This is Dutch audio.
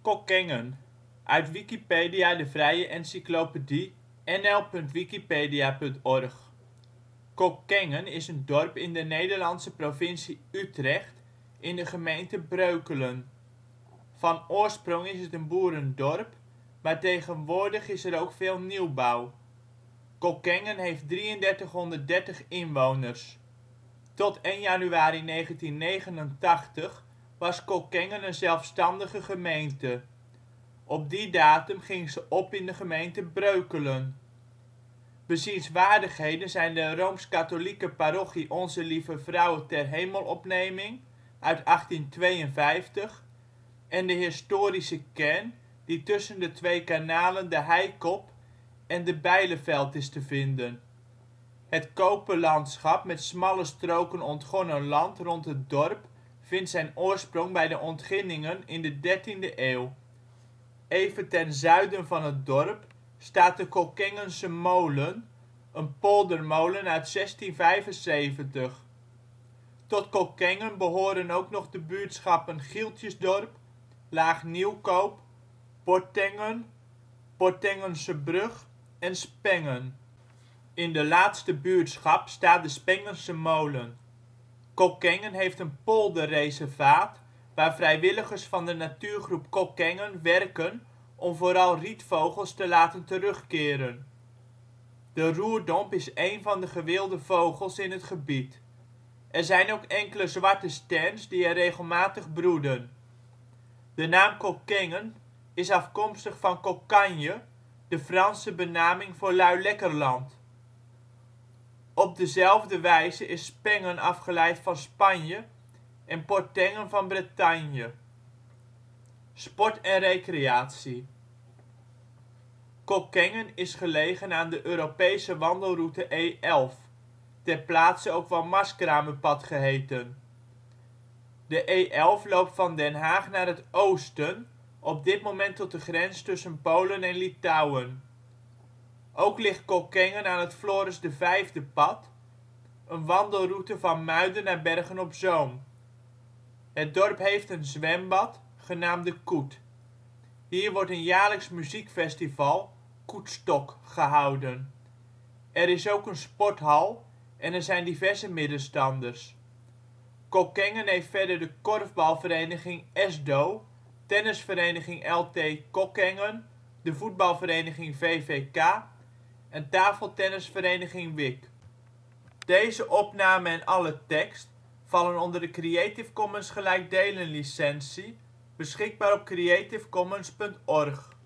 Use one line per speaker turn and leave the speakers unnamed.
Kockengen, uit Wikipedia, de vrije encyclopedie. nl.wikipedia.org. Kockengen is een dorp in de Nederlandse provincie Utrecht in de gemeente Breukelen. Van oorsprong is het een boerendorp, maar tegenwoordig is er ook veel nieuwbouw. Kockengen heeft 3330 inwoners. Tot 1 januari 1989 was Kockengen een zelfstandige gemeente. Op die datum ging ze op in de gemeente Breukelen. Bezienswaardigheden zijn de rooms-katholieke parochie Onze Lieve Vrouwe ter Hemelopneming uit 1852 en de historische kern die tussen de twee kanalen de Heicop en de Bijleveld is te vinden. Het cope-landschap met smalle stroken ontgonnen land rond het dorp vindt zijn oorsprong bij de ontginningen in de 13e eeuw. Even ten zuiden van het dorp staat de Kockengense Molen, een poldermolen uit 1675. Tot Kockengen behoren ook nog de buurtschappen Gieltjesdorp, Laag-Nieuwkoop, Portengen, Portengensebrug en Spengen. In de laatste buurtschap staat de Spengense Molen. Kockengen heeft een polderreservaat waar vrijwilligers van de Natuurgroep Kockengen werken om vooral rietvogels te laten terugkeren. De roerdomp is een van de gewilde vogels in het gebied. Er zijn ook enkele zwarte sterns die er regelmatig broeden. De naam Kockengen is afkomstig van Cocagne, de Franse benaming voor Luilekkerland. Op dezelfde wijze is Spengen afgeleid van Spanje en Portengen van Bretagne. Sport en recreatie. Kockengen is gelegen aan de Europese wandelroute E11, ter plaatse ook wel Marskramerpad geheten. De E11 loopt van Den Haag naar het oosten, op dit moment tot de grens tussen Polen en Litouwen. Ook ligt Kockengen aan het Floris de Vijfde-pad, een wandelroute van Muiden naar Bergen op Zoom. Het dorp heeft een zwembad, genaamd de Koet. Hier wordt een jaarlijks muziekfestival, Koetstock, gehouden. Er is ook een sporthal en er zijn diverse middenstanders. Kockengen heeft verder de korfbalvereniging ESDO, tennisvereniging LT Kockengen, de voetbalvereniging VVK en tafeltennisvereniging WIC. Deze opname en alle tekst vallen onder de Creative Commons gelijkdelen licentie, beschikbaar op creativecommons.org